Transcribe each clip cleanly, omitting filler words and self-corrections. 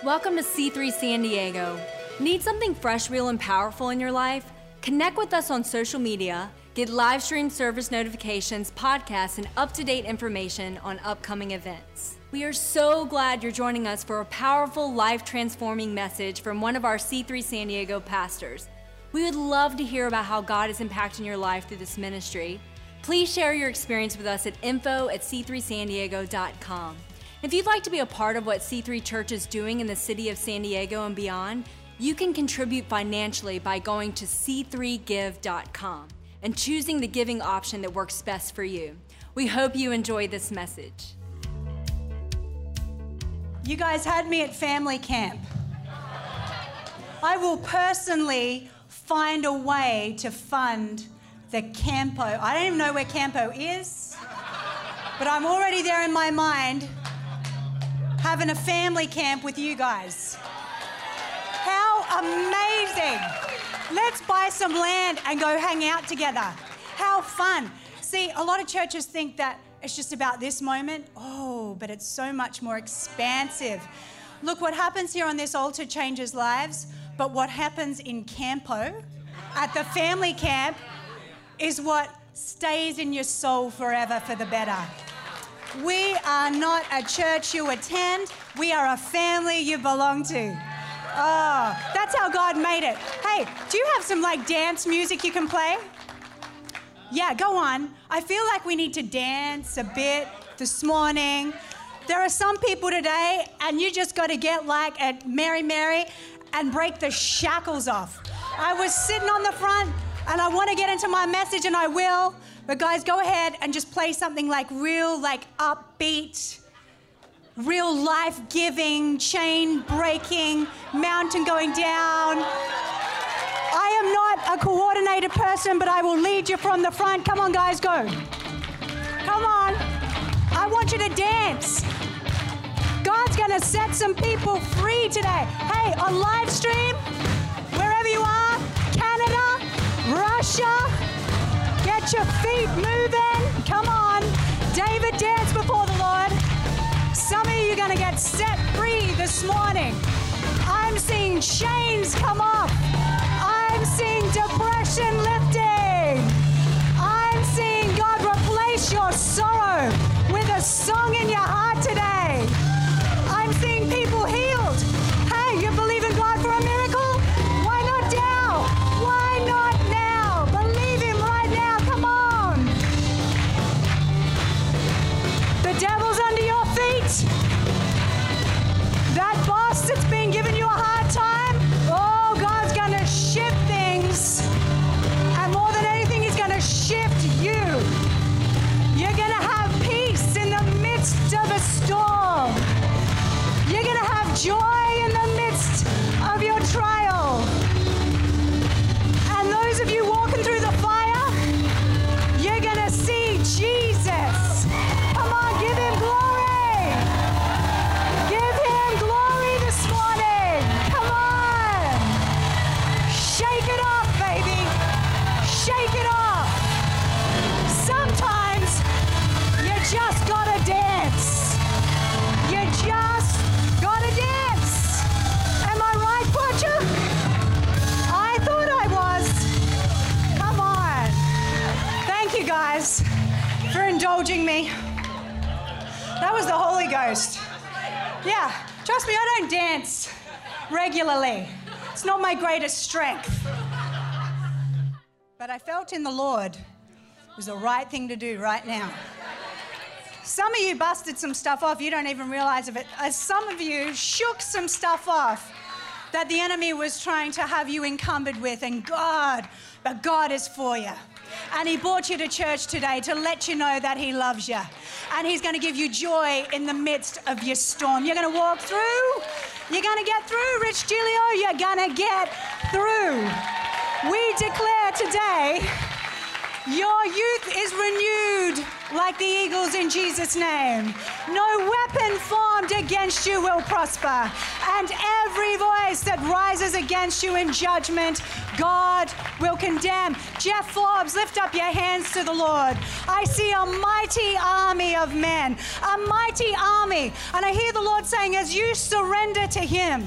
Welcome to C3 San Diego. Need something fresh, real, and powerful in your life? Connect with us on social media, get live stream service notifications, podcasts, and up-to-date information on upcoming events. We are so glad you're joining us for a powerful, life-transforming message from one of our C3 San Diego pastors. We would love to hear about how God is impacting your life through this ministry. Please share your experience with us at info@c3sandiego.com. If you'd like to be a part of what C3 Church is doing in the city of San Diego and beyond, you can contribute financially by going to c3give.com and choosing the giving option that works best for you. We hope you enjoy this message. You guys had me at family camp. I will personally find a way to fund the Campo. I don't even know where Campo is, but I'm already there in my mind, having a family camp with you guys. How amazing. Let's buy some land and go hang out together. How fun. See, a lot of churches think that it's just about this moment. Oh, but it's so much more expansive. Look, what happens here on this altar changes lives, but what happens in Campo, at the family camp, is what stays in your soul forever for the better. We are not a church you attend. We are a family you belong to. Oh, that's how God made it. Hey, do you have some dance music you can play? Yeah, go on. I feel like we need to dance a bit this morning. There are some people today, and you just got to get like at Mary Mary and break the shackles off. I was sitting on the front, and I want to get into my message, and I will. But guys, go ahead and just play something real upbeat, real life-giving, chain-breaking, mountain going down. I am not a coordinated person, but I will lead you from the front. Come on, guys, go. Come on. I want you to dance. God's going to set some people free today. Hey, on live stream, wherever you are, Canada, Russia, get your feet moving. Come on. David danced before the Lord. Some of you are going to get set free this morning. I'm seeing chains come off. I'm seeing depression lifting. I'm seeing God replace your sorrow with a song in your heart today. I'm seeing people healed. Hey, you believe in God for a miracle? Why not now? Why not now? Believe Him right now. Come on. The devil's under your feet. That boss that's been giving you a hard time, oh, God's going to shift things. And more than anything, He's going to shift you. You're going to have peace in the midst of a storm. You're going to have joy in the midst of your trial. And those of you walking through the fire, you're going to see Jesus. Come on, give Him glory. Give Him glory this morning. Come on. Shake it off, baby. Shake it off. Sometimes you just gotta dance. You just gotta dance. Am I right, Butcher? I thought I was. Come on. Thank you guys for indulging me. That was the Holy Ghost. Yeah, trust me, I don't dance regularly. It's not my greatest strength. But I felt in the Lord it was the right thing to do right now. Some of you busted some stuff off, you don't even realize of it. Some of you shook some stuff off that the enemy was trying to have you encumbered with, but God is for you. And He brought you to church today to let you know that He loves you. And He's going to give you joy in the midst of your storm. You're going to walk through. You're going to get through, Rich Giglio. You're going to get through. We declare today, your youth is renewed like the eagles in Jesus' name. No weapon formed formed against you will prosper. And every voice that rises against you in judgment, God will condemn. Jeff Forbes, lift up your hands to the Lord. I see a mighty army of men, a mighty army. And I hear the Lord saying, as you surrender to Him,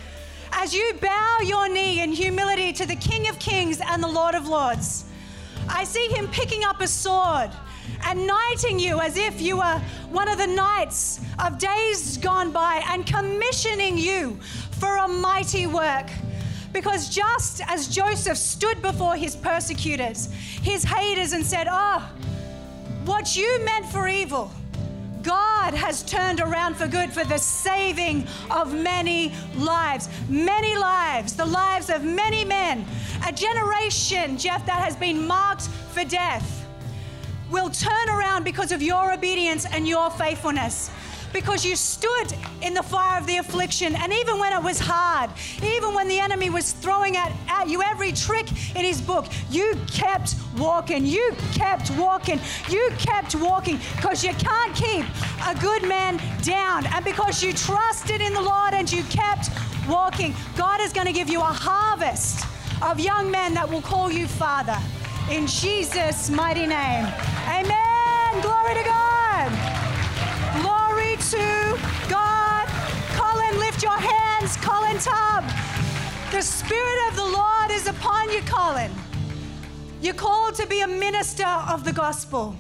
as you bow your knee in humility to the King of Kings and the Lord of Lords, I see Him picking up a sword and knighting you as if you were one of the knights of days gone by and commissioning you for a mighty work. Because just as Joseph stood before his persecutors, his haters, and said, oh, what you meant for evil, God has turned around for good, for the saving of many lives, the lives of many men. A generation, Jeff, that has been marked for death will turn around because of your obedience and your faithfulness. Because you stood in the fire of the affliction, and even when it was hard, even when the enemy was throwing at you every trick in his book, you kept walking, you kept walking, you kept walking, because you can't keep a good man down. And because you trusted in the Lord and you kept walking, God is going to give you a harvest of young men that will call you Father. In Jesus' mighty name. Amen. Glory to God. Glory to God. Colin, lift your hands. Colin Tubb. The Spirit of the Lord is upon you, Colin. You're called to be a minister of the gospel.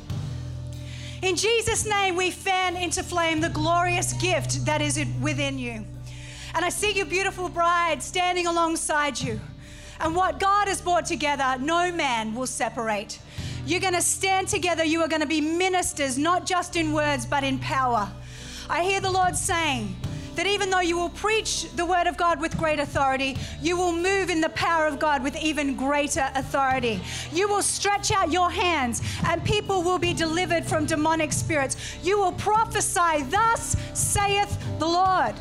In Jesus' name, we fan into flame the glorious gift that is within you. And I see your beautiful bride standing alongside you. And what God has brought together, no man will separate. You're going to stand together. You are going to be ministers, not just in words, but in power. I hear the Lord saying that even though you will preach the word of God with great authority, you will move in the power of God with even greater authority. You will stretch out your hands and people will be delivered from demonic spirits. You will prophesy, thus saith the Lord.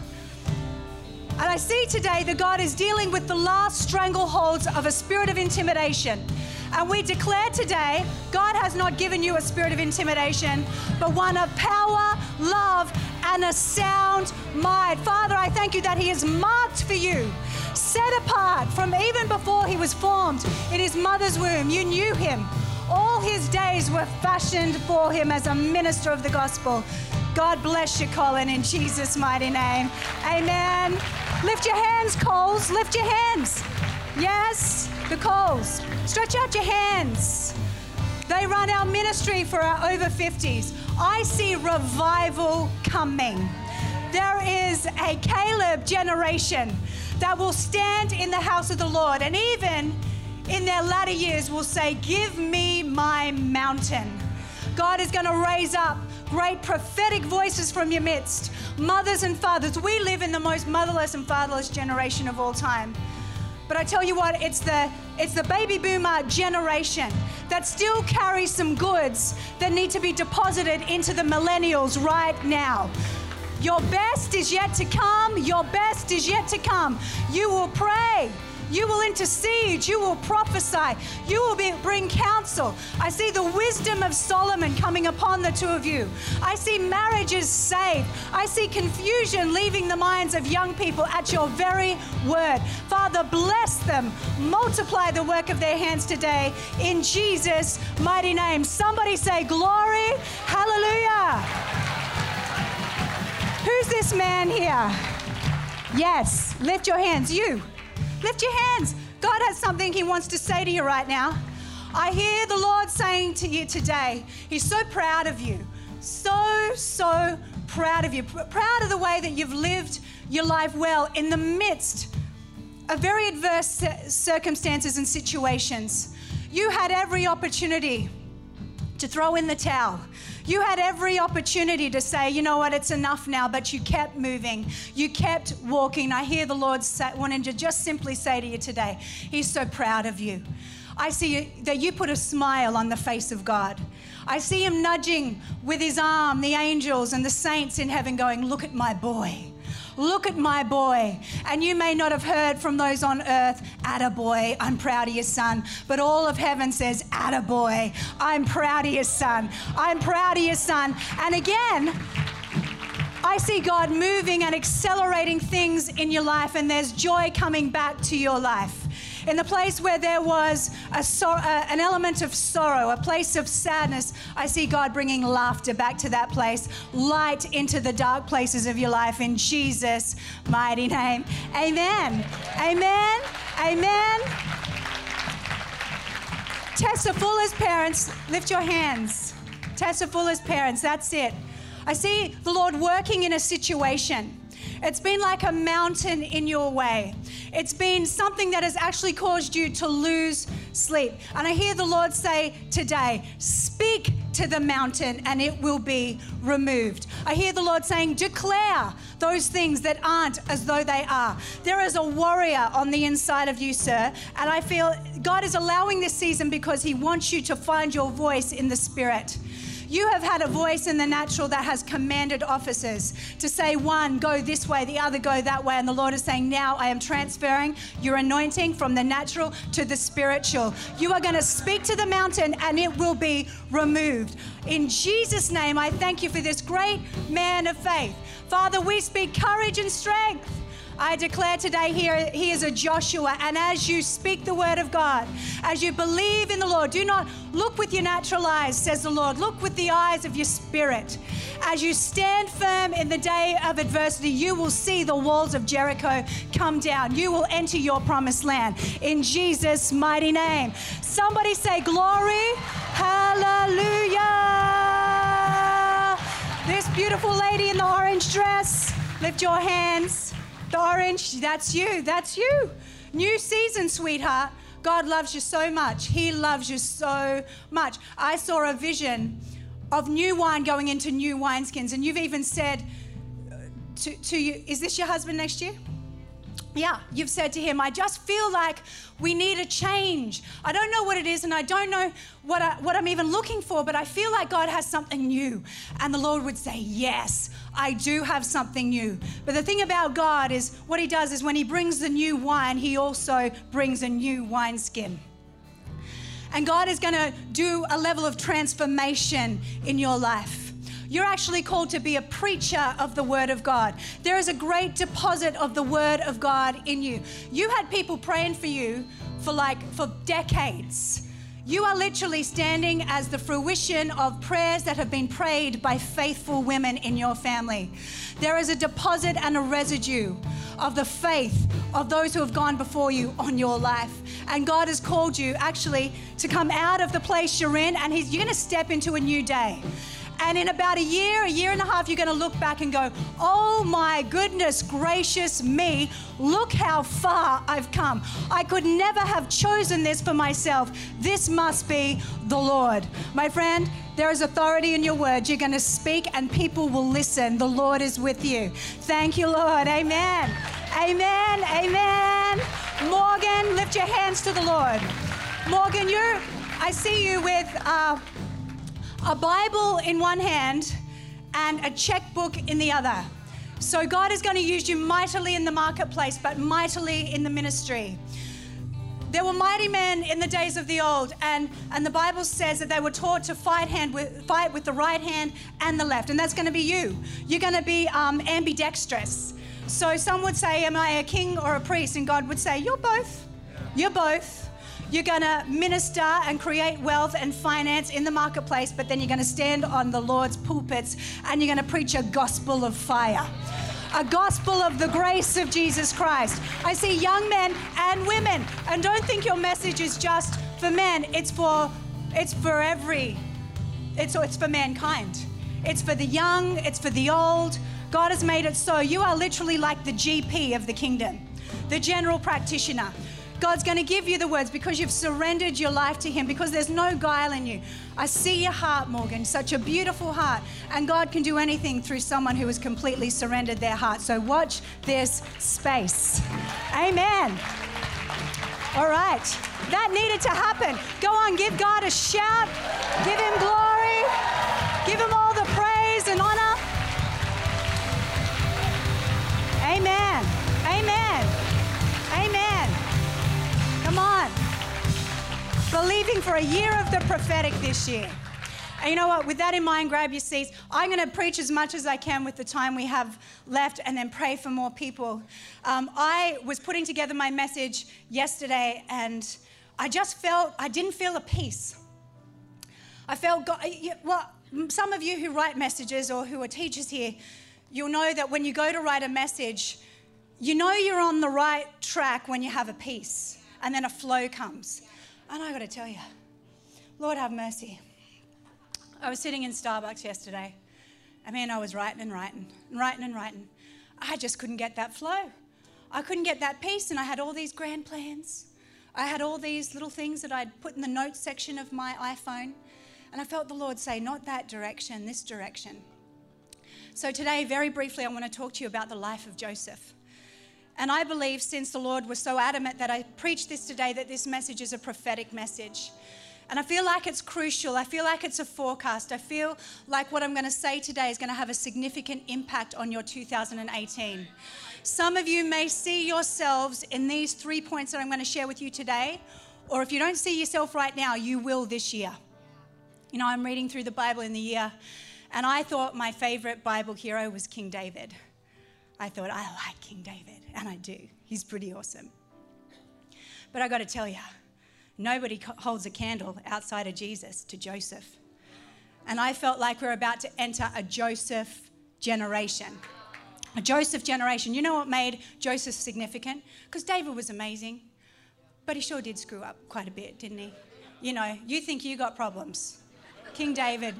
And I see today that God is dealing with the last strangleholds of a spirit of intimidation. And we declare today, God has not given you a spirit of intimidation, but one of power, love, and a sound mind. Father, I thank you that He is marked for you, set apart from even before He was formed in His mother's womb. You knew Him. All His days were fashioned for Him as a minister of the gospel. God bless you, Colin, in Jesus' mighty name. Amen. Lift your hands, Coles. Lift your hands. Yes, the Coles. Stretch out your hands. They run our ministry for our over 50s. I see revival coming. There is a Caleb generation that will stand in the house of the Lord, and even in their latter years will say, give me my mountain. God is going to raise up great prophetic voices from your midst. Mothers and fathers. We live in the most motherless and fatherless generation of all time. But I tell you what, it's the baby boomer generation that still carries some goods that need to be deposited into the millennials right now. Your best is yet to come. Your best is yet to come. You will pray. You will intercede. You will prophesy. You will bring counsel. I see the wisdom of Solomon coming upon the two of you. I see marriages saved. I see confusion leaving the minds of young people at your very word. Father, bless them. Multiply the work of their hands today in Jesus' mighty name. Somebody say glory. Hallelujah. Who's this man here? Yes. Lift your hands. You. Lift your hands. God has something He wants to say to you right now. I hear the Lord saying to you today, He's so proud of you. So proud of you. Proud of the way that you've lived your life well in the midst of very adverse circumstances and situations. You had every opportunity to throw in the towel. You had every opportunity to say, you know what, it's enough now, but you kept moving. You kept walking. I hear the Lord wanting to just simply say to you today, He's so proud of you. I see that you put a smile on the face of God. I see Him nudging with His arm, the angels and the saints in heaven going, look at my boy. Look at my boy. And you may not have heard from those on earth, attaboy, I'm proud of your son. But all of heaven says, attaboy, I'm proud of your son. I'm proud of your son. And again, I see God moving and accelerating things in your life, and there's joy coming back to your life. In the place where there was an element of sorrow, a place of sadness, I see God bringing laughter back to that place, light into the dark places of your life in Jesus' mighty name. Amen. Amen. Amen. Tessa Fuller's parents, lift your hands. Tessa Fuller's parents, that's it. I see the Lord working in a situation. It's been like a mountain in your way. It's been something that has actually caused you to lose sleep. And I hear the Lord say today, speak to the mountain and it will be removed. I hear the Lord saying, declare those things that aren't as though they are. There is a warrior on the inside of you, sir. And I feel God is allowing this season because He wants you to find your voice in the Spirit. You have had a voice in the natural that has commanded officers to say one, go this way, the other, go that way. And the Lord is saying, now I am transferring your anointing from the natural to the spiritual. You are going to speak to the mountain and it will be removed. In Jesus' name, I thank you for this great man of faith. Father, we speak courage and strength. I declare today he is a Joshua, and as you speak the word of God, as you believe in the Lord, do not look with your natural eyes, says the Lord. Look with the eyes of your spirit. As you stand firm in the day of adversity, you will see the walls of Jericho come down. You will enter your promised land in Jesus' mighty name. Somebody say glory, hallelujah. This beautiful lady in the orange dress, lift your hands. The orange, that's you, that's you. New season, sweetheart. God loves you so much. He loves you so much. I saw a vision of new wine going into new wineskins, and you've even said to you, is this your husband next year? Yeah, you've said to him, I just feel like we need a change. I don't know what it is, and I don't know what I'm even looking for, but I feel like God has something new. And the Lord would say, yes, I do have something new. But the thing about God is what He does is when He brings the new wine, He also brings a new wineskin. And God is going to do a level of transformation in your life. You're actually called to be a preacher of the Word of God. There is a great deposit of the Word of God in you. You had people praying for you for decades. You are literally standing as the fruition of prayers that have been prayed by faithful women in your family. There is a deposit and a residue of the faith of those who have gone before you on your life. And God has called you actually to come out of the place you're in, and you're going to step into a new day. And in about a year and a half, you're going to look back and go, oh my goodness gracious me, look how far I've come. I could never have chosen this for myself. This must be the Lord. My friend, there is authority in your words. You're going to speak and people will listen. The Lord is with you. Thank you, Lord. Amen. Amen. Amen. Morgan, lift your hands to the Lord. Morgan, I see you with a Bible in one hand and a checkbook in the other. So God is going to use you mightily in the marketplace, but mightily in the ministry. There were mighty men in the days of the old, and the Bible says that they were taught to fight with the right hand and the left, and that's going to be you. You're going to be ambidextrous. So some would say, am I a king or a priest? And God would say, you're both. You're both. You're going to minister and create wealth and finance in the marketplace, but then you're going to stand on the Lord's pulpits and you're going to preach a gospel of fire, a gospel of the grace of Jesus Christ. I see young men and women, and don't think your message is just for men. It's for mankind. It's for the young. It's for the old. God has made it so. You are literally like the GP of the kingdom, the general practitioner. God's going to give you the words because you've surrendered your life to Him, because there's no guile in you. I see your heart, Morgan, such a beautiful heart. And God can do anything through someone who has completely surrendered their heart. So watch this space. Amen. All right. That needed to happen. Go on, give God a shout. Give Him glory. Give Him all the praise and honor. Amen. Amen. Amen. Come on. Believing for a year of the prophetic this year. And you know what? With that in mind, grab your seats. I'm going to preach as much as I can with the time we have left and then pray for more people. I was putting together my message yesterday and I didn't feel a peace. I felt God, well, some of you who write messages or who are teachers here, you'll know that when you go to write a message, you know you're on the right track when you have a peace and then a flow comes. And I got to tell you, Lord have mercy. I was sitting in Starbucks yesterday. I was writing. I just couldn't get that flow. I couldn't get that peace, and I had all these grand plans. I had all these little things that I'd put in the notes section of my iPhone, and I felt the Lord say, not that direction, this direction. So today, very briefly, I want to talk to you about the life of Joseph. And I believe, since the Lord was so adamant that I preached this today, that this message is a prophetic message. And I feel like it's crucial. I feel like it's a forecast. I feel like what I'm going to say today is going to have a significant impact on your 2018. Some of you may see yourselves in these 3 points that I'm going to share with you today, or if you don't see yourself right now, you will this year. You know, I'm reading through the Bible in the year, and I thought my favorite Bible hero was King David. I thought, I like King David, and I do. He's pretty awesome. But I got to tell you, nobody holds a candle outside of Jesus to Joseph. And I felt like we're about to enter a Joseph generation. A Joseph generation. You know what made Joseph significant? Because David was amazing, but he sure did screw up quite a bit, didn't he? You know, you think you got problems. King David.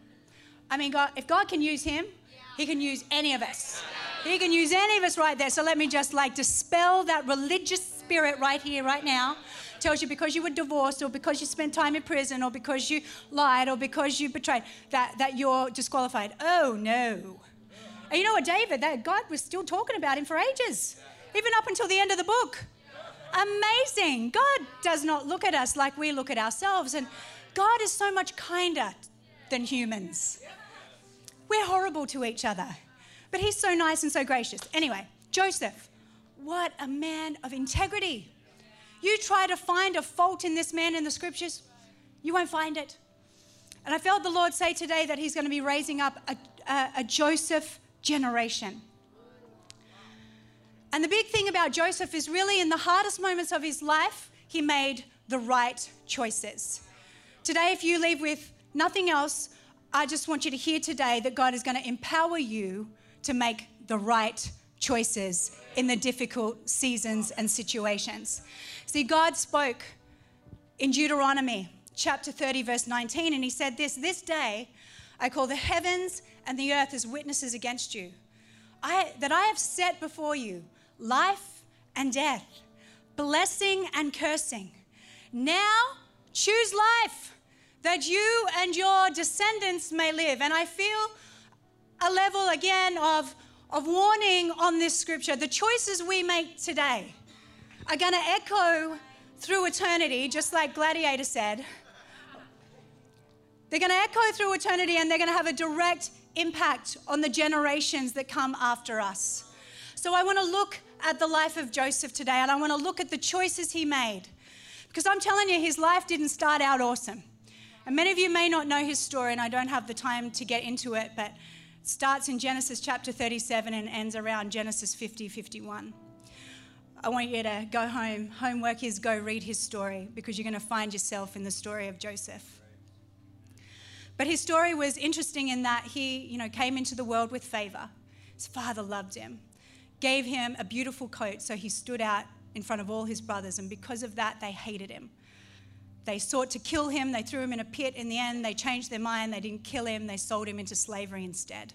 If God can use him, he can use any of us. He can use any of us right there. So let me just dispel that religious spirit right here, right now. Tells you because you were divorced or because you spent time in prison or because you lied or because you betrayed, that you're disqualified. Oh, no. And you know what, David, that God was still talking about him for ages, even up until the end of the book. Amazing. God does not look at us like we look at ourselves. And God is so much kinder than humans. We're horrible to each other, but he's so nice and so gracious. Anyway, Joseph, what a man of integrity. You try to find a fault in this man in the scriptures, you won't find it. And I felt the Lord say today that he's going to be raising up a Joseph generation. And the big thing about Joseph is really in the hardest moments of his life, he made the right choices. Today, if you leave with nothing else, I just want you to hear today that God is going to empower you to make the right choices in the difficult seasons and situations. See, God spoke in Deuteronomy chapter 30, verse 19, and he said this day I call the heavens and the earth as witnesses against you, that I have set before you life and death, blessing and cursing. Now choose life, that you and your descendants may live. And I feel a level again of warning on this scripture. The choices we make today are going to echo through eternity, just like Gladiator said. They're going to echo through eternity, and they're going to have a direct impact on the generations that come after us. So I want to look at the life of Joseph today, and I want to look at the choices he made. Because I'm telling you, his life didn't start out awesome. And many of you may not know his story, and I don't have the time to get into it, but it starts in Genesis chapter 37 and ends around Genesis 50, 51. I want you to go home. Homework is go read his story, because you're going to find yourself in the story of Joseph. But his story was interesting in that he, came into the world with favor. His father loved him, gave him a beautiful coat, so he stood out in front of all his brothers, and because of that, they hated him. They sought to kill him. They threw him in a pit. In the end, they changed their mind. They didn't kill him. They sold him into slavery instead.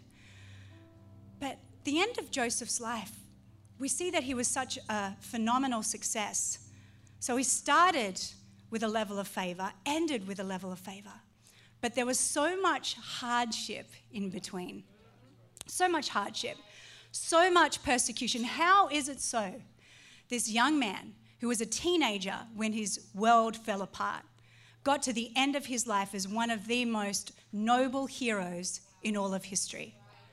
But the end of Joseph's life, we see that he was such a phenomenal success. So he started with a level of favor, ended with a level of favor. But there was so much hardship in between. So much hardship. So much persecution. How is it so? This young man, who was a teenager when his world fell apart, got to the end of his life as one of the most noble heroes in all of history.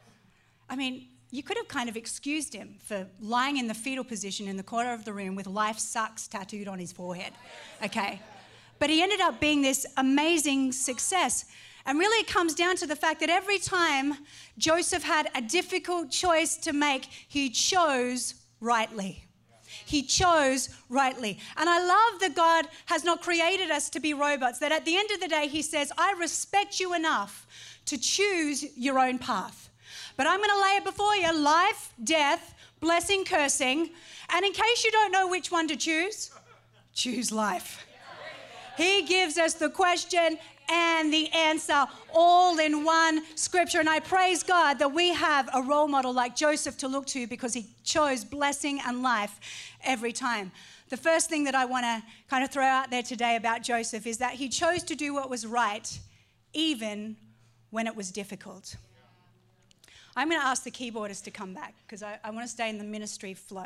You could have kind of excused him for lying in the fetal position in the corner of the room with "life sucks" tattooed on his forehead, okay? But he ended up being this amazing success. And really it comes down to the fact that every time Joseph had a difficult choice to make, he chose rightly. He chose rightly. And I love that God has not created us to be robots, that at the end of the day, he says, I respect you enough to choose your own path. But I'm going to lay it before you, life, death, blessing, cursing. And in case you don't know which one to choose life. He gives us the question and the answer all in one scripture. And I praise God that we have a role model like Joseph to look to, because he chose blessing and life every time. The first thing that I want to kind of throw out there today about Joseph is that he chose to do what was right, even when it was difficult. I'm going to ask the keyboardist to come back, because I want to stay in the ministry flow.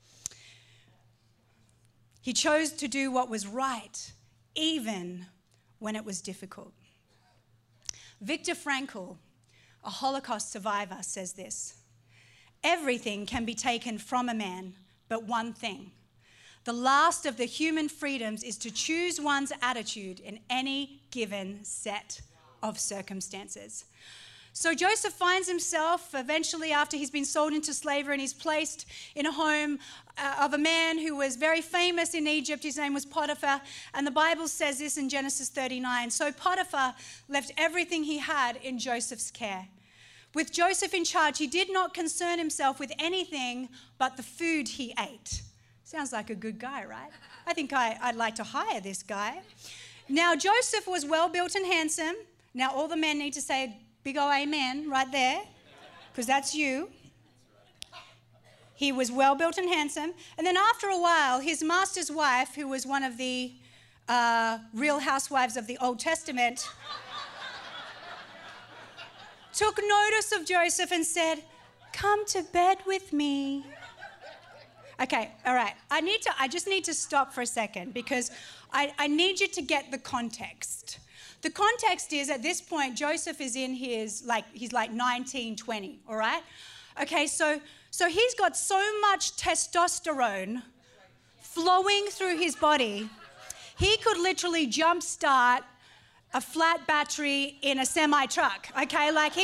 He chose to do what was right, even when it was difficult. Viktor Frankl, a Holocaust survivor, says this: everything can be taken from a man, but one thing. The last of the human freedoms is to choose one's attitude in any given set of circumstances. So Joseph finds himself eventually, after he's been sold into slavery, and he's placed in a home of a man who was very famous in Egypt. His name was Potiphar. And the Bible says this in Genesis 39. So Potiphar left everything he had in Joseph's care. With Joseph in charge, he did not concern himself with anything but the food he ate. Sounds like a good guy, right? I think I'd like to hire this guy. Now, Joseph was well-built and handsome. Now, all the men need to say big ol' amen right there, because that's you. He was well-built and handsome. And then after a while, his master's wife, who was one of the real housewives of the Old Testament, took notice of Joseph and said, come to bed with me. Okay, all right. I just need to stop for a second, because I need you to get the context. The context is, at this point, Joseph is in he's like 19, 20, all right? Okay, so he's got so much testosterone flowing through his body, he could literally jumpstart a flat battery in a semi-truck, okay? Like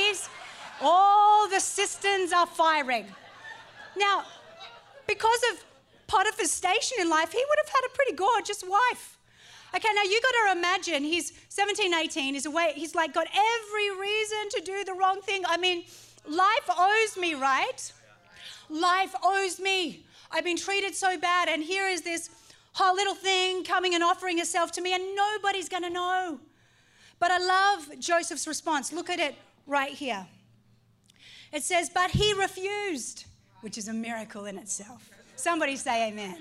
all the systems are firing. Now, because of Potiphar's station in life, he would have had a pretty gorgeous wife. Okay, now you got to imagine he's 17, 18, he's like got every reason to do the wrong thing. I mean, life owes me, right? Life owes me. I've been treated so bad, and here is this whole little thing coming and offering herself to me, and nobody's going to know. But I love Joseph's response. Look at it right here. It says, but he refused, which is a miracle in itself. Somebody say amen.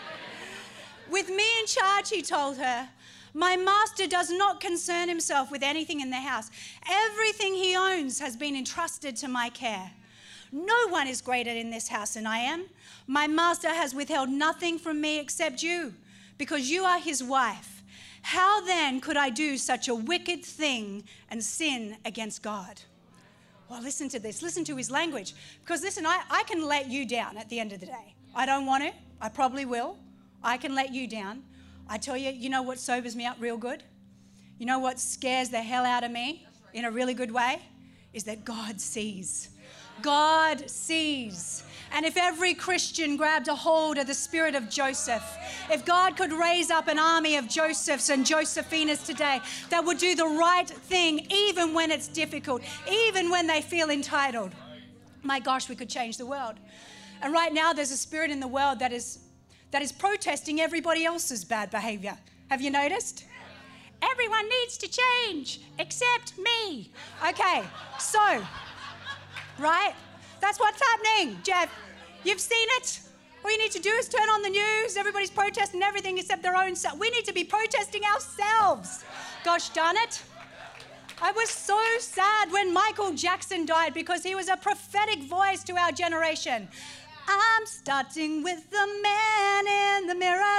With me in charge, he told her, my master does not concern himself with anything in the house. Everything he owns has been entrusted to my care. No one is greater in this house than I am. My master has withheld nothing from me except you, because you are his wife. How then could I do such a wicked thing and sin against God? Well, listen to this. Listen to his language. Because listen, I can let you down at the end of the day. I don't want to. I probably will. I can let you down. I tell you, you know what sobers me up real good? You know what scares the hell out of me in a really good way? Is that God sees. God sees. And if every Christian grabbed a hold of the spirit of Joseph, if God could raise up an army of Josephs and Josephinas today that would do the right thing even when it's difficult, even when they feel entitled, my gosh, we could change the world. And right now there's a spirit in the world that is protesting everybody else's bad behavior. Have you noticed? Everyone needs to change except me. Okay, so, right? That's what's happening, Jeff. You've seen it. All you need to do is turn on the news. Everybody's protesting everything except their own self. We need to be protesting ourselves. Gosh darn it. I was so sad when Michael Jackson died, because he was a prophetic voice to our generation. I'm starting with the man in the mirror.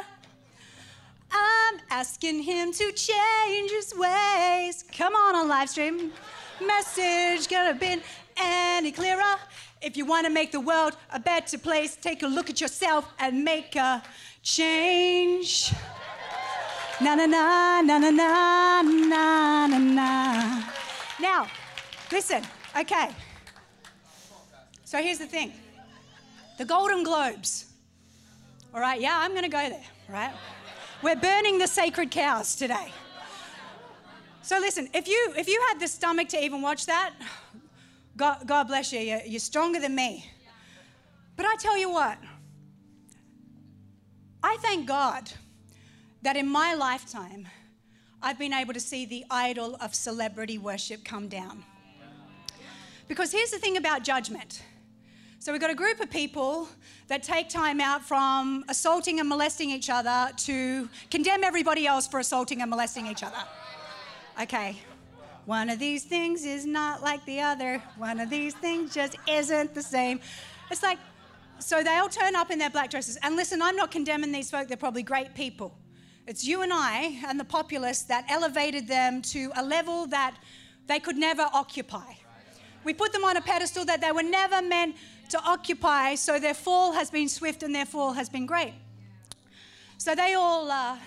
I'm asking him to change his ways. Come on live stream. Message could have been any clearer. If you want to make the world a better place, take a look at yourself and make a change. Na na na na na na na na na. Now, listen, okay. So here's the thing. The Golden Globes. All right, yeah, I'm going to go there, right? We're burning the sacred cows today. So listen, if you had the stomach to even watch that, God bless you. You're stronger than me. But I tell you what, I thank God that in my lifetime, I've been able to see the idol of celebrity worship come down. Because here's the thing about judgment. So we've got a group of people that take time out from assaulting and molesting each other to condemn everybody else for assaulting and molesting each other. Okay, one of these things is not like the other. One of these things just isn't the same. It's like, so they all turn up in their black dresses. And listen, I'm not condemning these folk. They're probably great people. It's you and I and the populace that elevated them to a level that they could never occupy. We put them on a pedestal that they were never meant to occupy, so their fall has been swift and their fall has been great. So they're all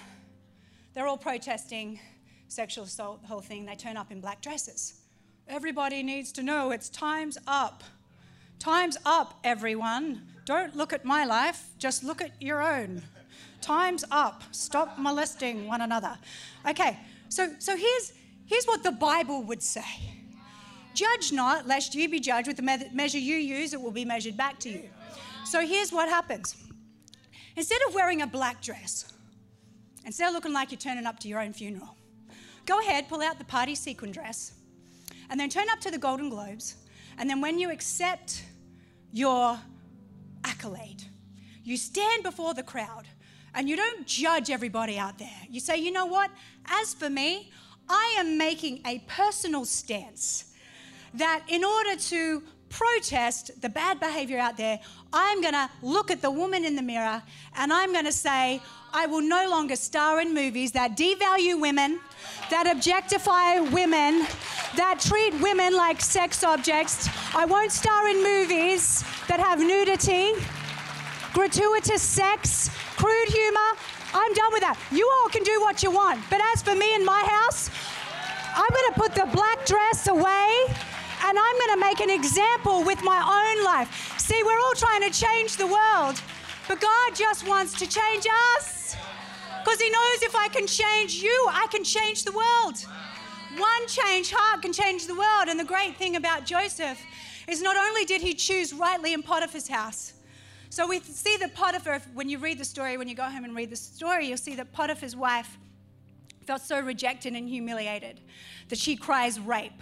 protesting sexual assault, the whole thing. They turn up in black dresses. Everybody needs to know it's time's up. Time's up, everyone. Don't look at my life, just look at your own. Time's up. Stop molesting one another. Okay, so here's what the Bible would say. Judge not, lest you be judged. With the measure you use, it will be measured back to you. So here's what happens. Instead of wearing a black dress, instead of looking like you're turning up to your own funeral, go ahead, pull out the party sequin dress, and then turn up to the Golden Globes, and then when you accept your accolade, you stand before the crowd, and you don't judge everybody out there. You say, you know what? As for me, I am making a personal stance that in order to protest the bad behavior out there, I'm going to look at the woman in the mirror and I'm going to say, I will no longer star in movies that devalue women, that objectify women, that treat women like sex objects. I won't star in movies that have nudity, gratuitous sex, crude humor. I'm done with that. You all can do what you want. But as for me and my house, I'm going to put the black dress away and I'm going to make an example with my own life. See, we're all trying to change the world, but God just wants to change us. Because He knows if I can change you, I can change the world. One changed heart can change the world. And the great thing about Joseph is not only did he choose rightly in Potiphar's house. So we see that Potiphar, when you read the story, when you go home and read the story, you'll see that Potiphar's wife felt so rejected and humiliated that she cries rape.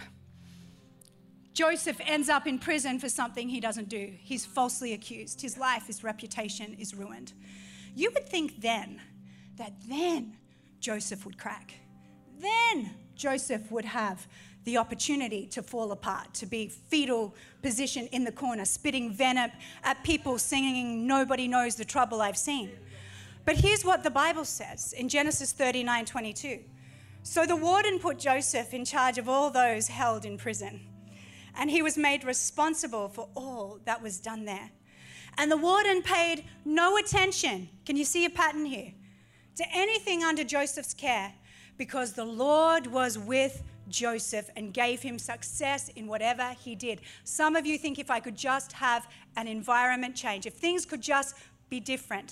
Joseph ends up in prison for something he doesn't do. He's falsely accused. His life, his reputation is ruined. You would think then that Joseph would crack. Then Joseph would have the opportunity to fall apart, to be fetal position in the corner, spitting venom at people, singing, "Nobody knows the trouble I've seen." But here's what the Bible says in Genesis 39:22. So the warden put Joseph in charge of all those held in prison, and he was made responsible for all that was done there. And the warden paid no attention, can you see a pattern here, to anything under Joseph's care, because the Lord was with Joseph and gave him success in whatever he did. Some of you think if I could just have an environment change, if things could just be different.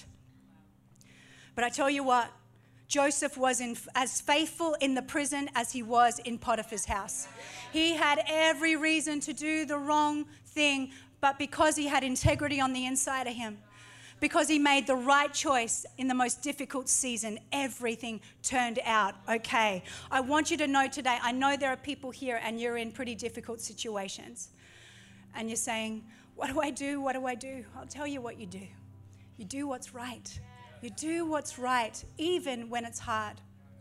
But I tell you what, Joseph was as faithful in the prison as he was in Potiphar's house. He had every reason to do the wrong thing, but because he had integrity on the inside of him, because he made the right choice in the most difficult season, everything turned out okay. I want you to know today, I know there are people here and you're in pretty difficult situations. And you're saying, what do I do? What do I do? I'll tell you what you do. You do what's right. You do what's right, even when it's hard.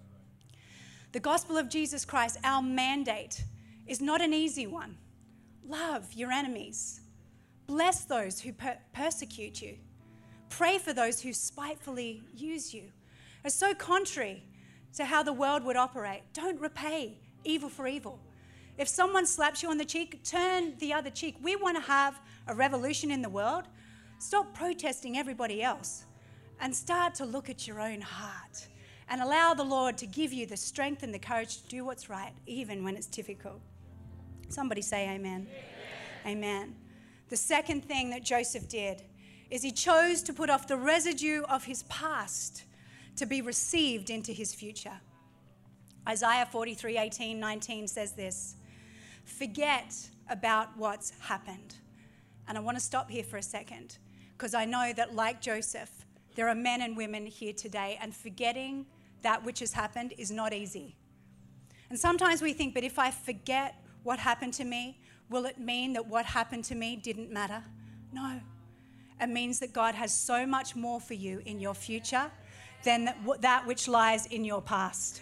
The gospel of Jesus Christ, our mandate, is not an easy one. Love your enemies. Bless those who persecute you. Pray for those who spitefully use you. It's so contrary to how the world would operate. Don't repay evil for evil. If someone slaps you on the cheek, turn the other cheek. We want to have a revolution in the world. Stop protesting everybody else and start to look at your own heart and allow the Lord to give you the strength and the courage to do what's right, even when it's difficult. Somebody say amen. Amen. The second thing that Joseph did is he chose to put off the residue of his past to be received into his future. Isaiah 43, 18, 19 says this, forget about what's happened. And I want to stop here for a second because I know that like Joseph, there are men and women here today and forgetting that which has happened is not easy. And sometimes we think, but if I forget what happened to me, will it mean that what happened to me didn't matter? No. It means that God has so much more for you in your future than that which lies in your past.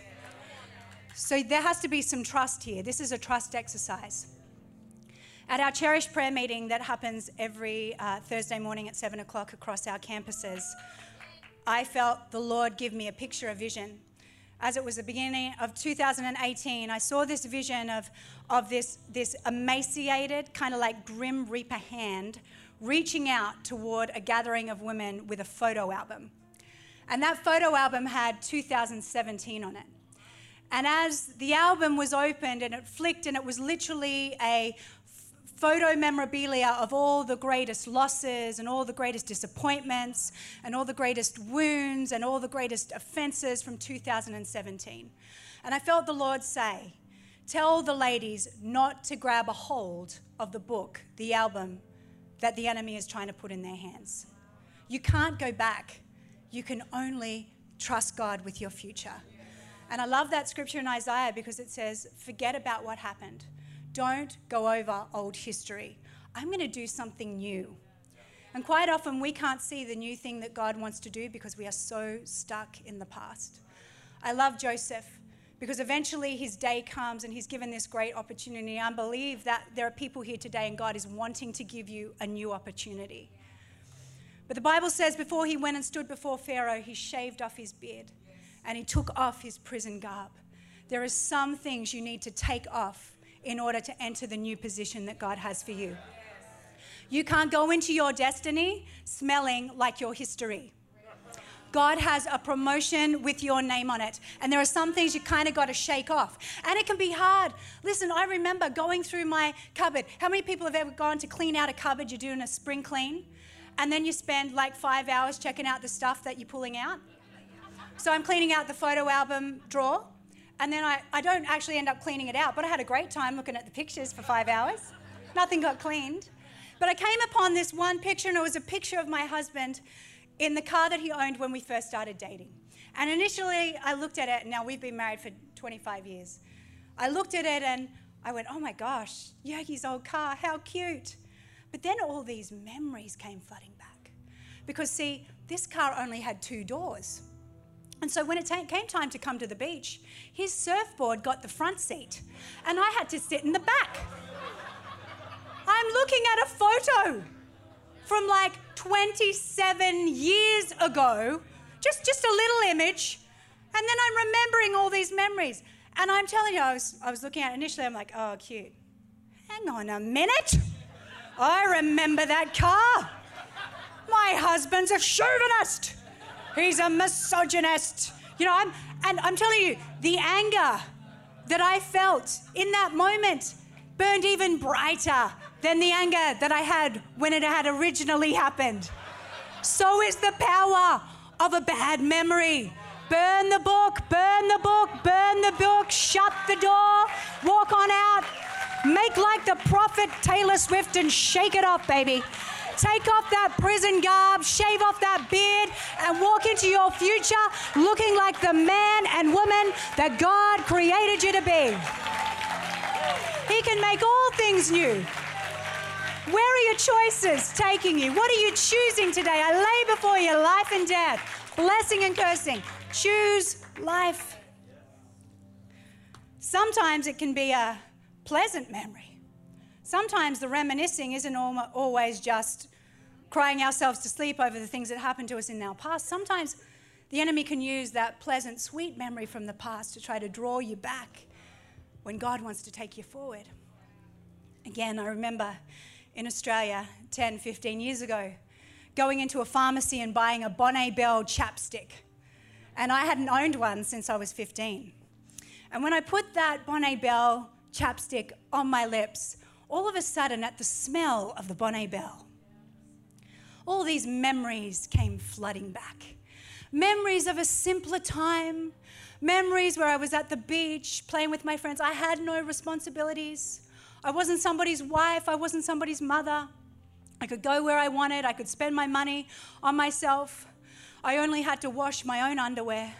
So there has to be some trust here. This is a trust exercise. At our Cherish prayer meeting that happens every Thursday morning at 7 o'clock across our campuses, I felt the Lord give me a picture, a vision. As it was the beginning of 2018, I saw this vision of this emaciated, kind of like Grim Reaper hand, reaching out toward a gathering of women with a photo album. And that photo album had 2017 on it. And as the album was opened and it flicked, and it was literally a photo memorabilia of all the greatest losses and all the greatest disappointments and all the greatest wounds and all the greatest offenses from 2017. And I felt the Lord say, tell the ladies not to grab a hold of the book, the album that the enemy is trying to put in their hands. You can't go back. You can only trust God with your future. And I love that scripture in Isaiah because it says, forget about what happened. Don't go over old history. I'm going to do something new. And quite often we can't see the new thing that God wants to do because we are so stuck in the past. I love Joseph because eventually his day comes and he's given this great opportunity. I believe that there are people here today and God is wanting to give you a new opportunity. But the Bible says before he went and stood before Pharaoh, he shaved off his beard and he took off his prison garb. There are some things you need to take off in order to enter the new position that God has for you. You can't go into your destiny smelling like your history. God has a promotion with your name on it. And there are some things you kind of got to shake off. And it can be hard. Listen, I remember going through my cupboard. How many people have ever gone to clean out a cupboard? You're doing a spring clean. And then you spend like 5 hours checking out the stuff that you're pulling out. So I'm cleaning out the photo album drawer. And then I don't actually end up cleaning it out, but I had a great time looking at the pictures for 5 hours. Nothing got cleaned. But I came upon this one picture, and it was a picture of my husband in the car that he owned when we first started dating. And initially, I looked at it, and now we've been married for 25 years. I looked at it, and I went, oh my gosh, Yogi's old car, how cute. But then all these memories came flooding back. Because see, this car only had 2 doors. And so when it came time to come to the beach, his surfboard got the front seat and I had to sit in the back. I'm looking at a photo from like 27 years ago, just a little image, and then I'm remembering all these memories. And I'm telling you, I was looking at it initially, I'm like, oh, cute. Hang on a minute. I remember that car. My husband's a chauvinist. He's a misogynist. You know, I'm telling you, the anger that I felt in that moment burned even brighter than the anger that I had when it had originally happened. So is the power of a bad memory. Burn the book, burn the book, burn the book, shut the door, walk on out, make like the prophet Taylor Swift and shake it off, baby. Take off that prison garb, shave off that beard, and walk into your future looking like the man and woman that God created you to be. He can make all things new. Where are your choices taking you? What are you choosing today? I lay before you life and death, blessing and cursing. Choose life. Sometimes it can be a pleasant memory. Sometimes the reminiscing isn't always just crying ourselves to sleep over the things that happened to us in our past. Sometimes the enemy can use that pleasant, sweet memory from the past to try to draw you back when God wants to take you forward. Again, I remember in Australia 10, 15 years ago, going into a pharmacy and buying a Bonnet Bell chapstick. And I hadn't owned one since I was 15. And when I put that Bonnet Bell chapstick on my lips, all of a sudden at the smell of the Bonnet Bell, all these memories came flooding back. Memories of a simpler time, memories where I was at the beach playing with my friends. I had no responsibilities. I wasn't somebody's wife. I wasn't somebody's mother. I could go where I wanted. I could spend my money on myself. I only had to wash my own underwear.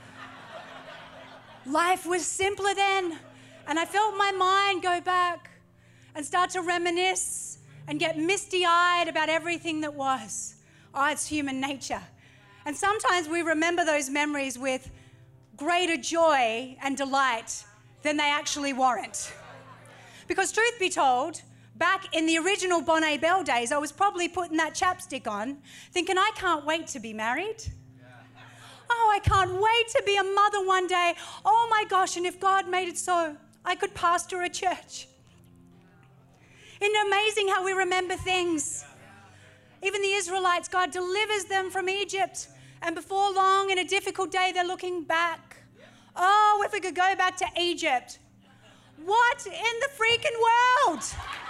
Life was simpler then. And I felt my mind go back and start to reminisce and get misty-eyed about everything that was. Oh, it's human nature. And sometimes we remember those memories with greater joy and delight than they actually warrant. Because truth be told, back in the original Bonnet Bell days, I was probably putting that chapstick on, thinking, I can't wait to be married. Oh, I can't wait to be a mother one day. Oh my gosh, and if God made it so, I could pastor a church. Isn't it amazing how we remember things? Even the Israelites, God delivers them from Egypt. And before long, in a difficult day, they're looking back. Oh, if we could go back to Egypt. What in the freaking world?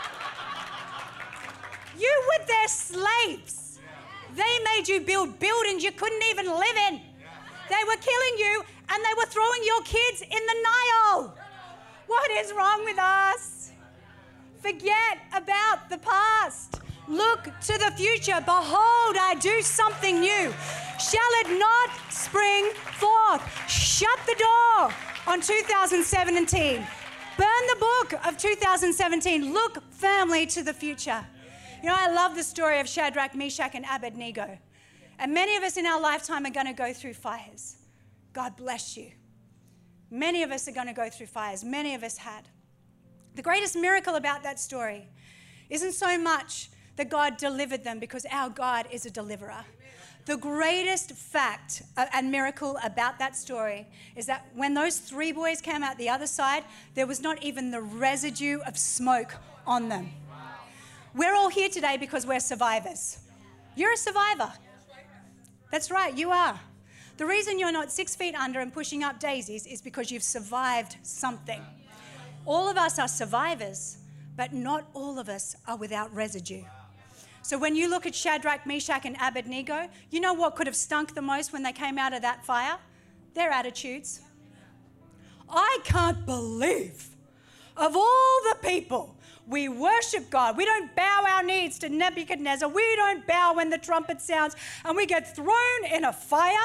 You were their slaves. They made you build buildings you couldn't even live in. They were killing you and they were throwing your kids in the Nile. What is wrong with us? Forget about the past. Look to the future. Behold, I do something new. Shall it not spring forth? Shut the door on 2017. Burn the book of 2017. Look firmly to the future. You know, I love the story of Shadrach, Meshach, and Abednego. And many of us in our lifetime are going to go through fires. God bless you. Many of us are going to go through fires. Many of us had. The greatest miracle about that story isn't so much that God delivered them, because our God is a deliverer. The greatest fact and miracle about that story is that when those three boys came out the other side, there was not even the residue of smoke on them. We're all here today because we're survivors. You're a survivor. That's right, you are. The reason you're not 6 feet under and pushing up daisies is because you've survived something. All of us are survivors, but not all of us are without residue. So when you look at Shadrach, Meshach, and Abednego, you know what could have stunk the most when they came out of that fire? Their attitudes. I can't believe, of all the people, we worship God. We don't bow our knees to Nebuchadnezzar. We don't bow when the trumpet sounds, and we get thrown in a fire.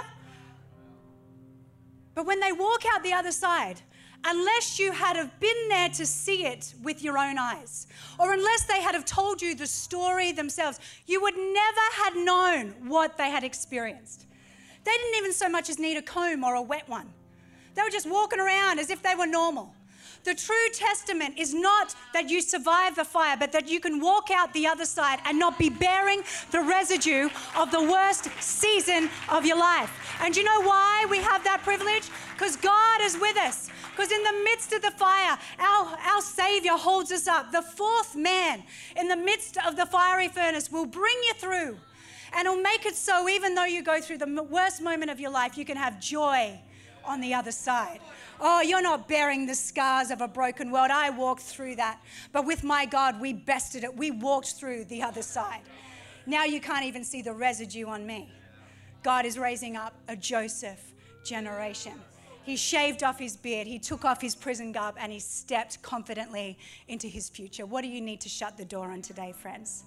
But when they walk out the other side, unless you had have been there to see it with your own eyes, or unless they had have told you the story themselves, you would never have known what they had experienced. They didn't even so much as need a comb or a wet one. They were just walking around as if they were normal. The true testament is not that you survive the fire, but that you can walk out the other side and not be bearing the residue of the worst season of your life. And you know why we have that privilege? Because God is with us. Because in the midst of the fire, our Savior holds us up. The fourth man in the midst of the fiery furnace will bring you through. And it'll make it so even though you go through the worst moment of your life, you can have joy on the other side. Oh, you're not bearing the scars of a broken world. I walked through that. But with my God, we bested it. We walked through the other side. Now you can't even see the residue on me. God is raising up a Joseph generation. He shaved off his beard. He took off his prison garb and he stepped confidently into his future. What do you need to shut the door on today, friends?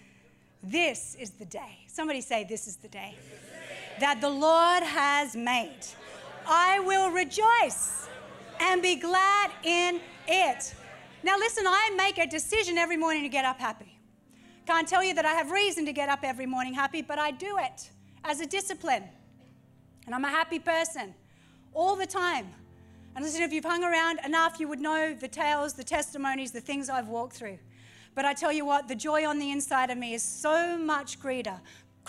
This is the day. Somebody say, this is the day that the Lord has made. I will rejoice and be glad in it. Now listen, I make a decision every morning to get up happy. Can't tell you that I have reason to get up every morning happy, but I do it as a discipline. And I'm a happy person all the time. And listen, if you've hung around enough, you would know the tales, the testimonies, the things I've walked through. But I tell you what, the joy on the inside of me is so much greater,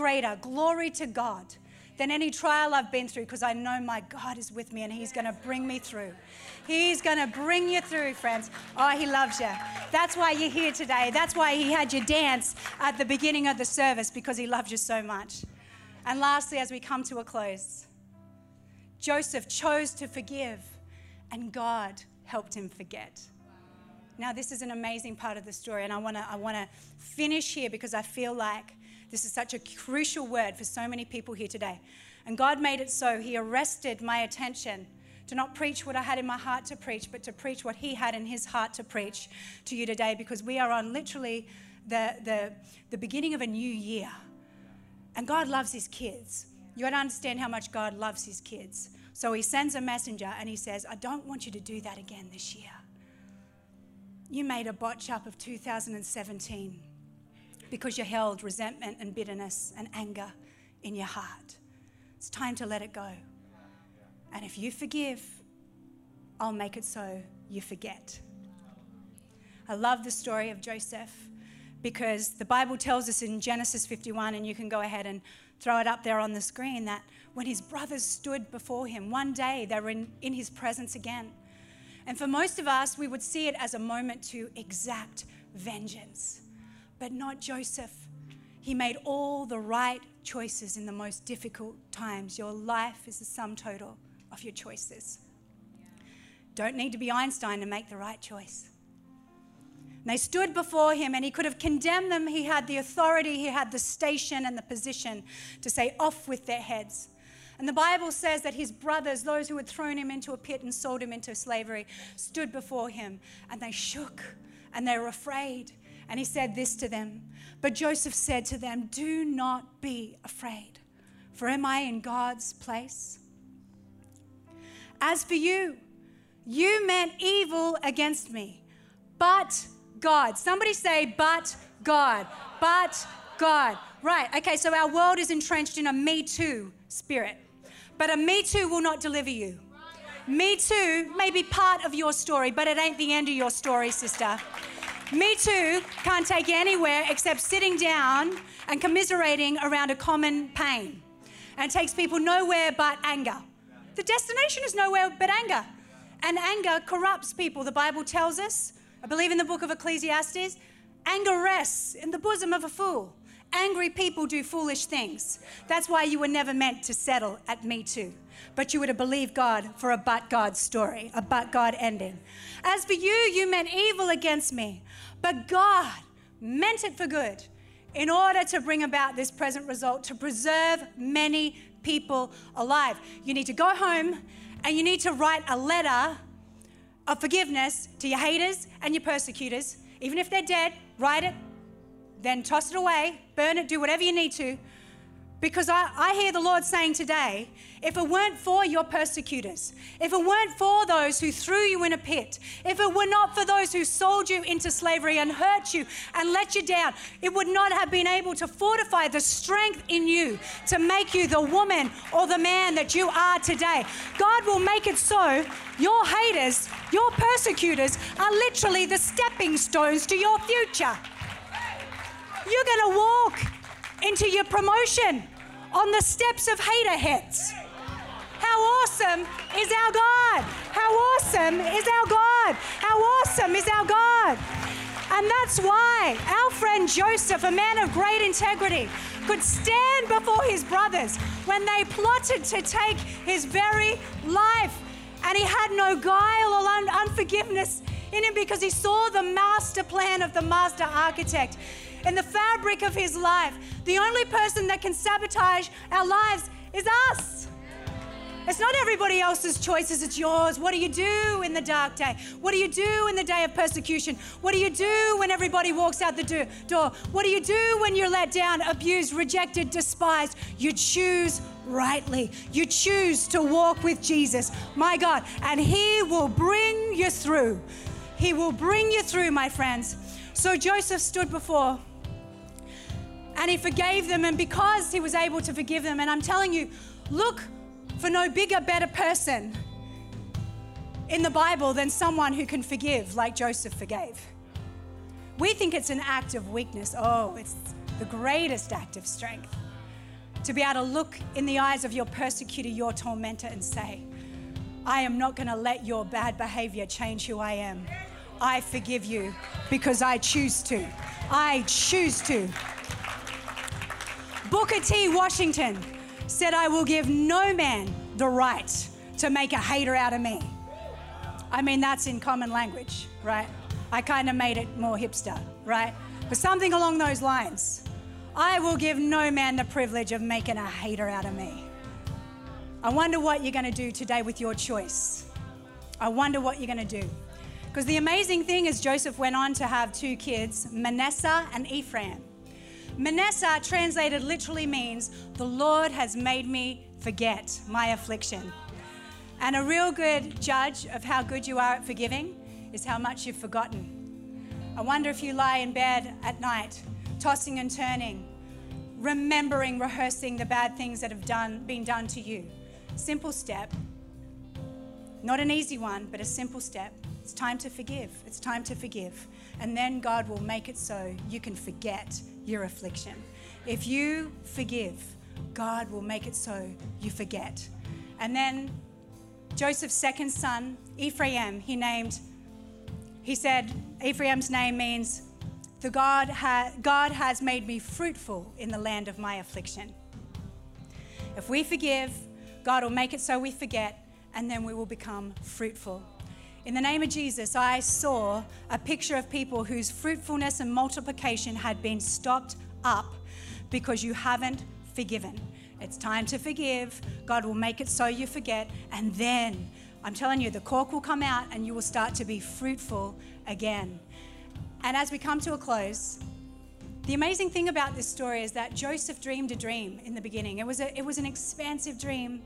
glory to God, than any trial I've been through, because I know my God is with me and he's going to bring me through. He's going to bring you through, friends. Oh, he loves you. That's why you're here today. That's why he had you dance at the beginning of the service, because he loves you so much. And lastly, as we come to a close, Joseph chose to forgive and God helped him forget. Now, this is an amazing part of the story, and I want to finish here because I feel like this is such a crucial word for so many people here today. And God made it so He arrested my attention to not preach what I had in my heart to preach, but to preach what He had in His heart to preach to you today, because we are on literally the beginning of a new year. And God loves His kids. You got to understand how much God loves His kids. So He sends a messenger and He says, I don't want you to do that again this year. You made a botch up of 2017 because you held resentment and bitterness and anger in your heart. It's time to let it go. And if you forgive, I'll make it so you forget. I love the story of Joseph because the Bible tells us in Genesis 51, and you can go ahead and throw it up there on the screen, that when his brothers stood before him, one day they were in his presence again. And for most of us, we would see it as a moment to exact vengeance. But not Joseph. He made all the right choices in the most difficult times. Your life is the sum total of your choices. Don't need to be Einstein to make the right choice. And they stood before him, and he could have condemned them. He had the authority, he had the station and the position to say, off with their heads. And the Bible says that his brothers, those who had thrown him into a pit and sold him into slavery, stood before him, and they shook and they were afraid. And he said this to them, but Joseph said to them, do not be afraid, for am I in God's place? As for you, you meant evil against me, but God. Somebody say, but God, but God. Right, okay, so our world is entrenched in a Me Too spirit. But a Me Too will not deliver you. Me Too may be part of your story, but it ain't the end of your story, sister. Me Too can't take you anywhere except sitting down and commiserating around a common pain. And it takes people nowhere but anger. The destination is nowhere but anger. And anger corrupts people. The Bible tells us, I believe in the book of Ecclesiastes, anger rests in the bosom of a fool. Angry people do foolish things. That's why you were never meant to settle at Me Too. But you were to believe God for a but God story, a but God ending. As for you, you meant evil against me, but God meant it for good in order to bring about this present result, to preserve many people alive. You need to go home and you need to write a letter of forgiveness to your haters and your persecutors. Even if they're dead, write it, then toss it away, burn it, do whatever you need to. Because I hear the Lord saying today, if it weren't for your persecutors, if it weren't for those who threw you in a pit, if it were not for those who sold you into slavery and hurt you and let you down, it would not have been able to fortify the strength in you to make you the woman or the man that you are today. God will make it so your haters, your persecutors are literally the stepping stones to your future. You're going to walk into your promotion on the steps of hater heads. How awesome is our God? How awesome is our God? How awesome is our God? And that's why our friend Joseph, a man of great integrity, could stand before his brothers when they plotted to take his very life. And he had no guile or unforgiveness in him because he saw the master plan of the master architect in the fabric of his life. The only person that can sabotage our lives is us. It's not everybody else's choices, it's yours. What do you do in the dark day? What do you do in the day of persecution? What do you do when everybody walks out the door? What do you do when you're let down, abused, rejected, despised? You choose rightly. You choose to walk with Jesus, my God, and He will bring you through. He will bring you through, my friends. So Joseph stood before and he forgave them, and because he was able to forgive them, and I'm telling you, look for no bigger, better person in the Bible than someone who can forgive like Joseph forgave. We think it's an act of weakness. Oh, it's the greatest act of strength to be able to look in the eyes of your persecutor, your tormentor, and say, I am not going to let your bad behavior change who I am. I forgive you because I choose to. I choose to. Booker T. Washington said, I will give no man the right to make a hater out of me. I mean, that's in common language, right? I kind of made it more hipster, right? But something along those lines. I will give no man the privilege of making a hater out of me. I wonder what you're going to do today with your choice. I wonder what you're going to do. Because the amazing thing is Joseph went on to have 2 kids, Manasseh and Ephraim. Manasseh, translated literally, means the Lord has made me forget my affliction. And a real good judge of how good you are at forgiving is how much you've forgotten. I wonder if you lie in bed at night, tossing and turning, remembering, rehearsing the bad things that have been done to you. Simple step. Not an easy one, but a simple step. It's time to forgive. It's time to forgive. And then God will make it so you can forget your affliction. If you forgive, God will make it so you forget. And then Joseph's second son, Ephraim, he said Ephraim's name means God has made me fruitful in the land of my affliction. If we forgive, God will make it so we forget, and then we will become fruitful. In the name of Jesus, I saw a picture of people whose fruitfulness and multiplication had been stopped up because you haven't forgiven. It's time to forgive. God will make it so you forget, and then I'm telling you, the cork will come out and you will start to be fruitful again. And as we come to a close, the amazing thing about this story is that Joseph dreamed a dream in the beginning. It was an expansive dream.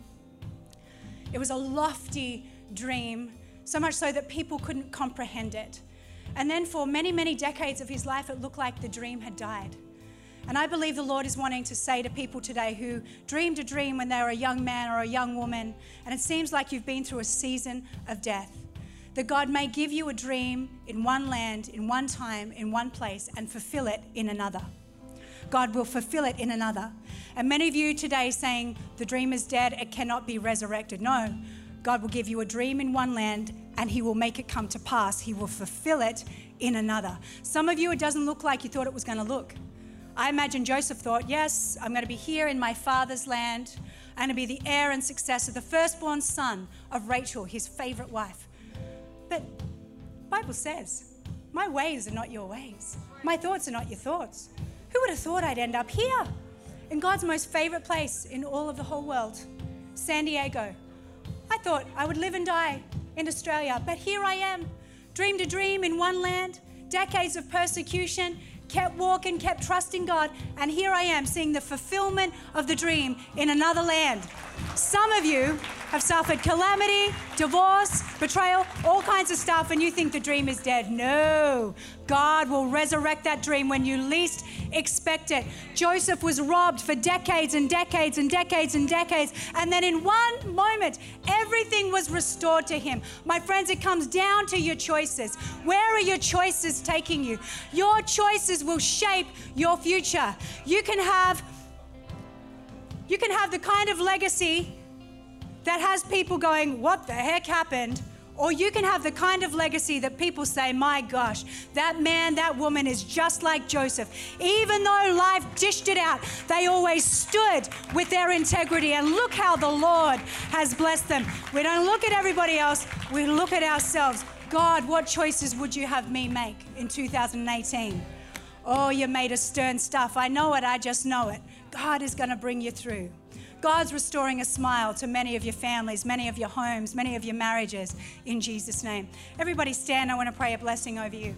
It was a lofty dream, so much so that people couldn't comprehend it. And then for many, many decades of his life, it looked like the dream had died. And I believe the Lord is wanting to say to people today who dreamed a dream when they were a young man or a young woman, and it seems like you've been through a season of death, that God may give you a dream in one land, in one time, in one place, and fulfill it in another. God will fulfill it in another. And many of you today saying, the dream is dead, it cannot be resurrected. No, God will give you a dream in one land and he will make it come to pass. He will fulfill it in another. Some of you, it doesn't look like you thought it was going to look. I imagine Joseph thought, yes, I'm going to be here in my father's land. I'm going to be the heir and successor, the firstborn son of Rachel, his favorite wife. But the Bible says, my ways are not your ways. My thoughts are not your thoughts. Who would have thought I'd end up here in God's most favorite place in all of the whole world, San Diego? I thought I would live and die in Australia, but here I am, dreamed a dream in one land, decades of persecution, kept walking, kept trusting God, and here I am seeing the fulfillment of the dream in another land. Some of you have suffered calamity, divorce, betrayal, all kinds of stuff, and you think the dream is dead. No, God will resurrect that dream when you least expect it. Joseph was robbed for decades and decades and decades and decades, and then in one moment, everything was restored to him. My friends, it comes down to your choices. Where are your choices taking you? Your choices will shape your future. You can have the kind of legacy that has people going, what the heck happened? Or you can have the kind of legacy that people say, my gosh, that man, that woman is just like Joseph. Even though life dished it out, they always stood with their integrity. And look how the Lord has blessed them. We don't look at everybody else, we look at ourselves. God, what choices would you have me make in 2018? Oh, you made a stern stuff. I know it, I just know it. God is going to bring you through. God's restoring a smile to many of your families, many of your homes, many of your marriages in Jesus' name. Everybody stand. I want to pray a blessing over you.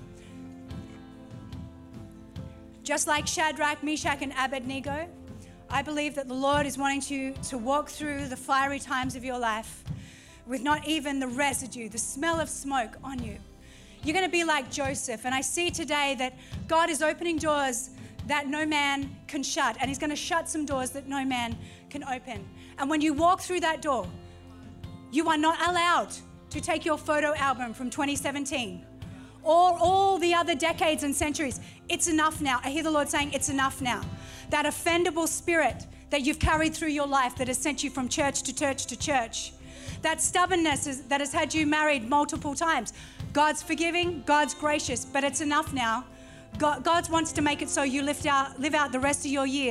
Just like Shadrach, Meshach, and Abednego, I believe that the Lord is wanting you to walk through the fiery times of your life with not even the residue, the smell of smoke on you. You're going to be like Joseph. And I see today that God is opening doors that no man can shut. And he's going to shut some doors that no man can open. And when you walk through that door, you are not allowed to take your photo album from 2017 or all the other decades and centuries. It's enough now. I hear the Lord saying, it's enough now. That offendable spirit that you've carried through your life that has sent you from church to church to church, that stubbornness that has had you married multiple times. God's forgiving, God's gracious, but it's enough now. God wants to make it so you live out the rest of your years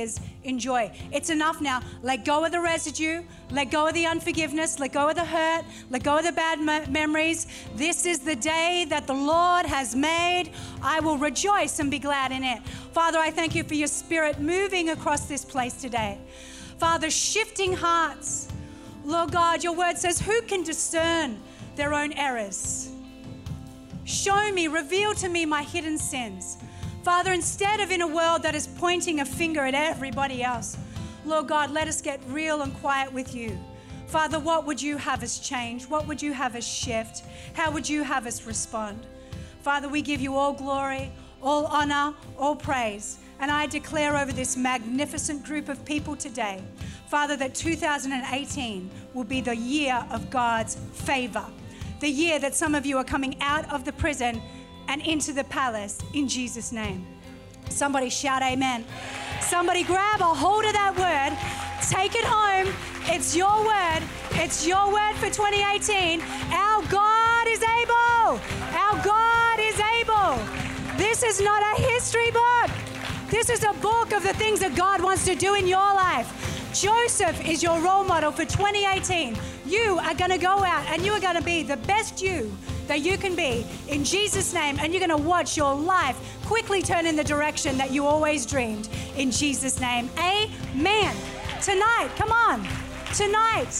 enjoy. It's enough now. Let go of the residue. Let go of the unforgiveness. Let go of the hurt. Let go of the bad memories. This is the day that the Lord has made. I will rejoice and be glad in it. Father, I thank you for your Spirit moving across this place today. Father, shifting hearts. Lord God, your word says, who can discern their own errors? Show me, reveal to me my hidden sins. Father, instead of in a world that is pointing a finger at everybody else, Lord God, let us get real and quiet with you. Father, what would you have us change? What would you have us shift? How would you have us respond? Father, we give you all glory, all honor, all praise. And I declare over this magnificent group of people today, Father, that 2018 will be the year of God's favor. The year that some of you are coming out of the prison and into the palace in Jesus' name. Somebody shout amen. Somebody grab a hold of that word. Take it home. It's your word. It's your word for 2018. Our God is able. Our God is able. This is not a history book. This is a book of the things that God wants to do in your life. Joseph is your role model for 2018. You are going to go out and you are going to be the best you that you can be in Jesus' name, and you're going to watch your life quickly turn in the direction that you always dreamed in Jesus' name. Amen. Tonight, come on, tonight,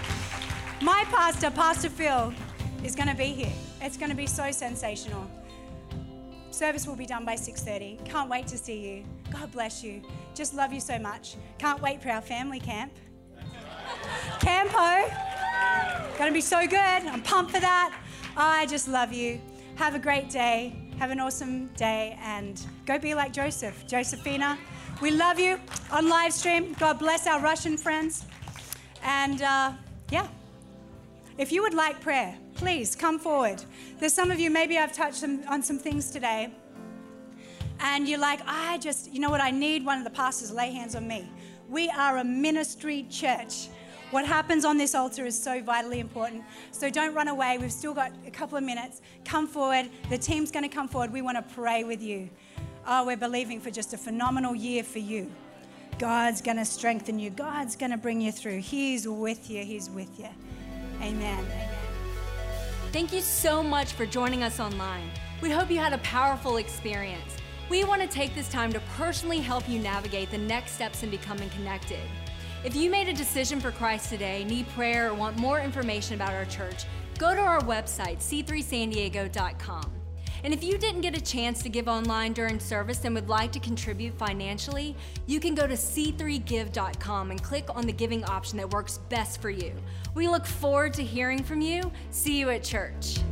my pastor, Pastor Phil, is going to be here. It's going to be so sensational. Service will be done by 6:30. Can't wait to see you. God bless you. Just love you so much. Can't wait for our family camp. Campo. Going to be so good. I'm pumped for that. I just love you. Have a great day. Have an awesome day. And go be like Joseph. Josephina, we love you on live stream. God bless our Russian friends. And yeah, if you would like prayer, please come forward. There's some of you, maybe I've touched on some things today. And you're like, you know what, I need one of the pastors to lay hands on me. We are a ministry church. What happens on this altar is so vitally important. So don't run away. We've still got a couple of minutes. Come forward. The team's going to come forward. We want to pray with you. Oh, we're believing for just a phenomenal year for you. God's going to strengthen you. God's going to bring you through. He's with you. He's with you. Amen. Amen. Thank you so much for joining us online. We hope you had a powerful experience. We want to take this time to personally help you navigate the next steps in becoming connected. If you made a decision for Christ today, need prayer, or want more information about our church, go to our website, c3sandiego.com. And if you didn't get a chance to give online during service and would like to contribute financially, you can go to c3give.com and click on the giving option that works best for you. We look forward to hearing from you. See you at church.